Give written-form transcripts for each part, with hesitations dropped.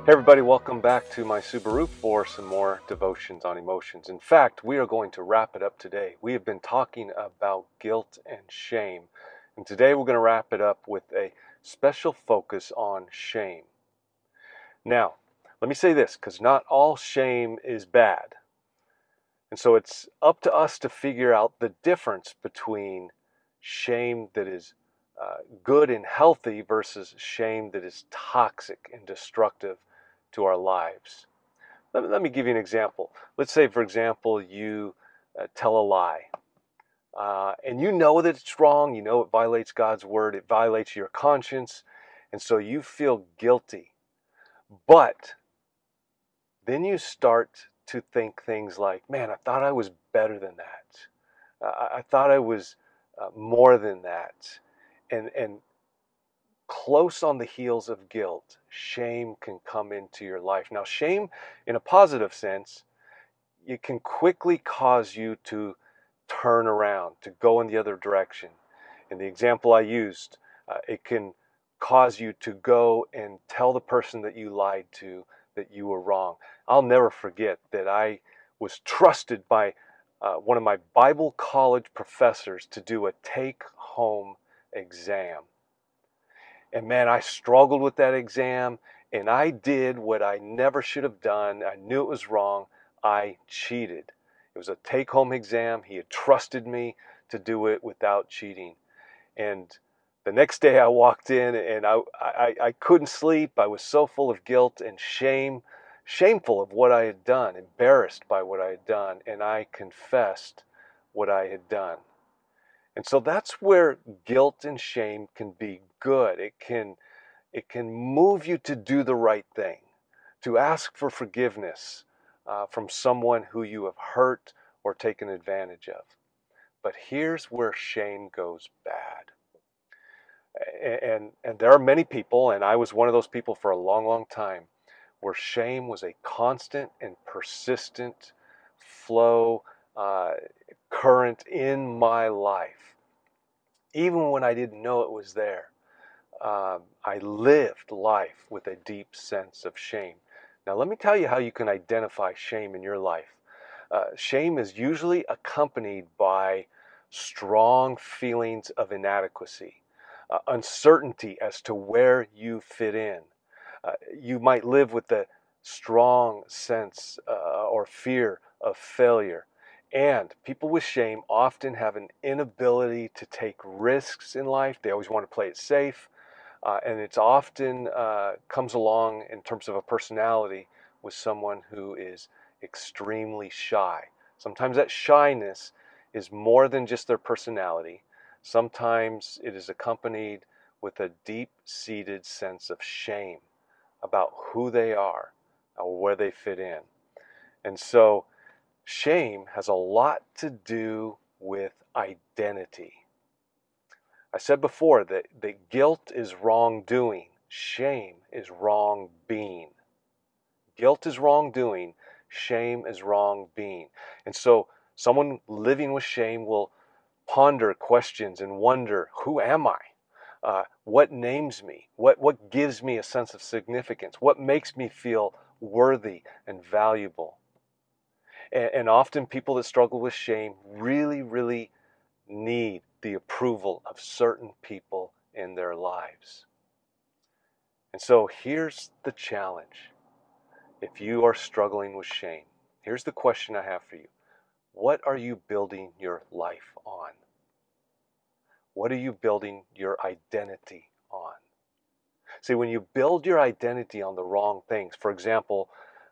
Hey everybody, welcome back to my Subaru for some more devotions on emotions. In fact, we are going to wrap it up today. We have been talking about guilt and shame, and today we're going to wrap it up with a special focus on shame. Now, let me say this, because not all shame is bad. And so it's up to us to figure out the difference between shame that is good and healthy versus shame that is toxic and destructive to our lives. Let me give you an example. Let's say, for example, you tell a lie. And you know that it's wrong. You know it violates God's word. It violates your conscience. And so you feel guilty. But then you start to think things like, man, I thought I was better than that. I thought I was more than that. And close on the heels of guilt, shame can come into your life. Now, shame in a positive sense, it can quickly cause you to turn around, to go in the other direction. In the example I used, it can cause you to go and tell the person that you lied to that you were wrong. I'll never forget that I was trusted by one of my Bible college professors to do a take-home exam. And man, I struggled with that exam, and I did what I never should have done. I knew it was wrong. I cheated. It was a take-home exam. He had trusted me to do it without cheating. And the next day I walked in and I couldn't sleep. I was so full of guilt and shame, shameful of what I had done, embarrassed by what I had done, and I confessed what I had done. And so that's where guilt and shame can be good. It can move you to do the right thing, to ask for forgiveness from someone who you have hurt or taken advantage of. But here's where shame goes bad. And there are many people, and I was one of those people for a long, long time, where shame was a constant and persistent flow, uh, current in my life. Even when I didn't know it was there, I lived life with a deep sense of shame. Now, let me tell you how you can identify shame in your life. Shame is usually accompanied by strong feelings of inadequacy, uncertainty as to where you fit in. You might live with a strong sense or fear of failure. And people with shame often have an inability to take risks in life. They always want to play it safe. And it's often comes along in terms of a personality with someone who is extremely shy. Sometimes that shyness is more than just their personality. Sometimes it is accompanied with a deep-seated sense of shame about who they are or where they fit in. And so shame has a lot to do with identity. I said before that guilt is wrongdoing. Shame is wrong being. Guilt is wrongdoing. Shame is wrong being. And so someone living with shame will ponder questions and wonder, who am I? What names me? What gives me a sense of significance? What makes me feel worthy and valuable? And often people that struggle with shame really, really need the approval of certain people in their lives. And so here's the challenge. If you are struggling with shame, here's the question I have for you. What are you building your life on? What are you building your identity on? See, when you build your identity on the wrong things, for example,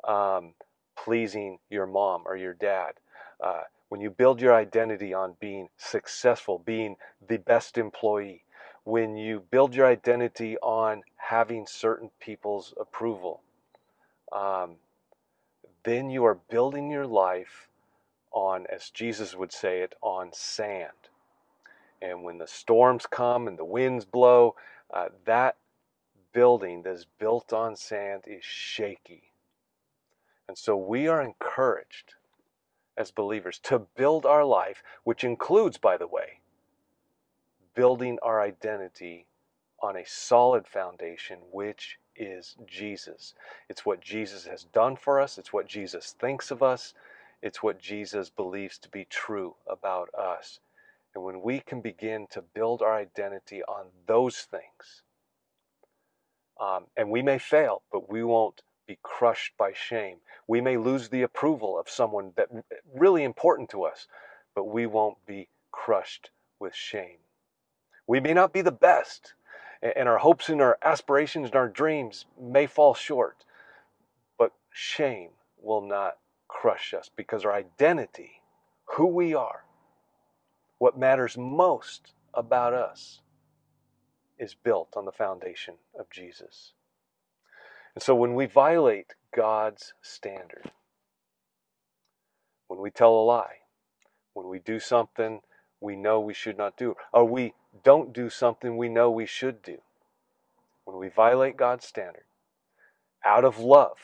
pleasing your mom or your dad, when you build your identity on being successful, being the best employee, when you build your identity on having certain people's approval, um, then you are building your life on, as Jesus would say it, on sand. And when the storms come and the winds blow, that building that's built on sand is shaky. And so we are encouraged as believers to build our life, which includes, by the way, building our identity on a solid foundation, which is Jesus. It's what Jesus has done for us. It's what Jesus thinks of us. It's what Jesus believes to be true about us. And when we can begin to build our identity on those things, and we may fail, but we won't be crushed by shame. We may lose the approval of someone that really important to us, but we won't be crushed with shame. We may not be the best, and our hopes and our aspirations and our dreams may fall short, but shame will not crush us because our identity, who we are, what matters most about us, is built on the foundation of Jesus. And so when we violate God's standard, when we tell a lie, when we do something we know we should not do, or we don't do something we know we should do, when we violate God's standard, out of love,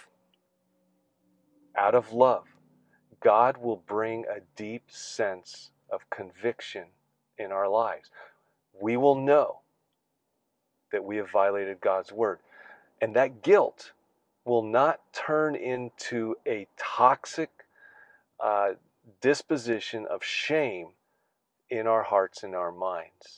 God will bring a deep sense of conviction in our lives. We will know that we have violated God's word. And that guilt will not turn into a toxic disposition of shame in our hearts and our minds.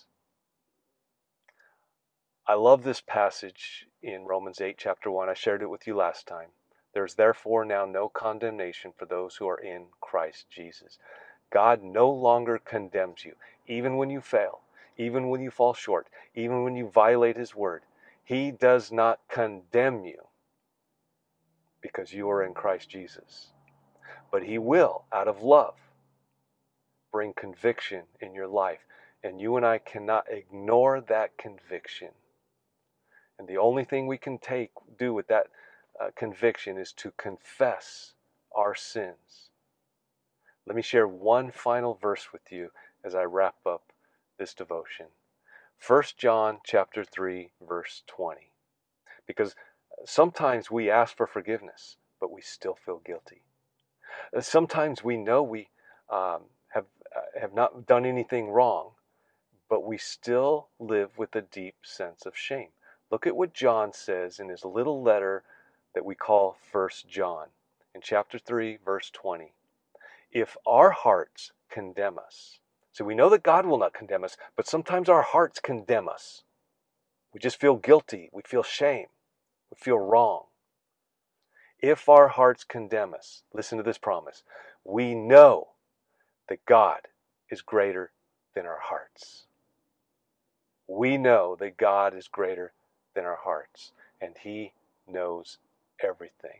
I love this passage in Romans 8, chapter 1. I shared it with you last time. There's therefore now no condemnation for those who are in Christ Jesus. God no longer condemns you, even when you fail, even when you fall short, even when you violate His word. He does not condemn you because you are in Christ Jesus. But He will, out of love, bring conviction in your life. And you and I cannot ignore that conviction. And the only thing we can do with that conviction is to confess our sins. Let me share one final verse with you as I wrap up this devotion. 1 John chapter 3, verse 20. Because sometimes we ask for forgiveness, but we still feel guilty. Sometimes we know we have not done anything wrong, but we still live with a deep sense of shame. Look at what John says in his little letter that we call 1 John. In chapter 3, verse 20. If our hearts condemn us, so we know that God will not condemn us, but sometimes our hearts condemn us. We just feel guilty. We feel shame. We feel wrong. If our hearts condemn us, listen to this promise. We know that God is greater than our hearts. We know that God is greater than our hearts, and He knows everything.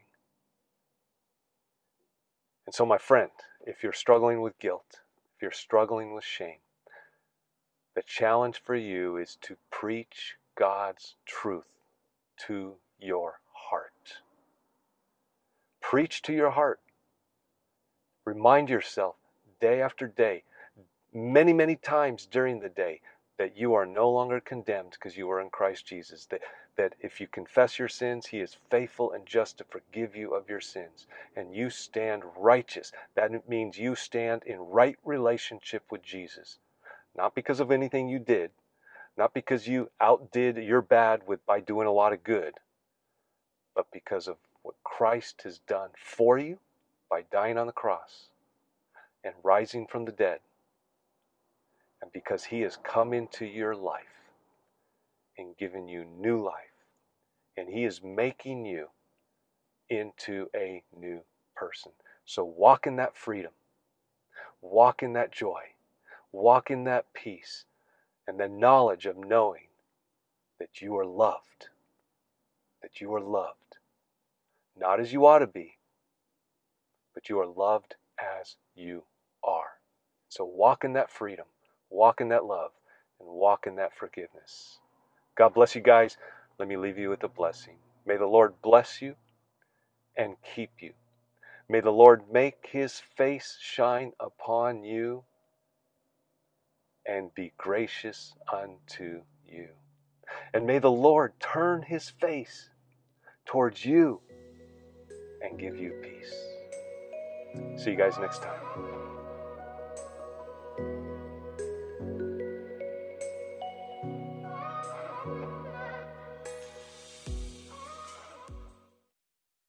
And so, my friend, if you're struggling with guilt, if you're struggling with shame, the challenge for you is to preach God's truth to your heart. Preach to your heart. Remind yourself day after day, many, many times during the day, that you are no longer condemned because you are in Christ Jesus. That if you confess your sins, He is faithful and just to forgive you of your sins. And you stand righteous. That means you stand in right relationship with Jesus. Not because of anything you did. Not because you outdid your bad by doing a lot of good. But because of what Christ has done for you by dying on the cross and rising from the dead. And because He has come into your life and given you new life. And He is making you into a new person. So walk in that freedom. Walk in that joy. Walk in that peace. And the knowledge of knowing that you are loved. That you are loved. Not as you ought to be, but you are loved as you are. So walk in that freedom. Walk in that love. And walk in that forgiveness. God bless you guys. Let me leave you with a blessing. May the Lord bless you and keep you. May the Lord make His face shine upon you and be gracious unto you. And may the Lord turn His face towards you and give you peace. See you guys next time.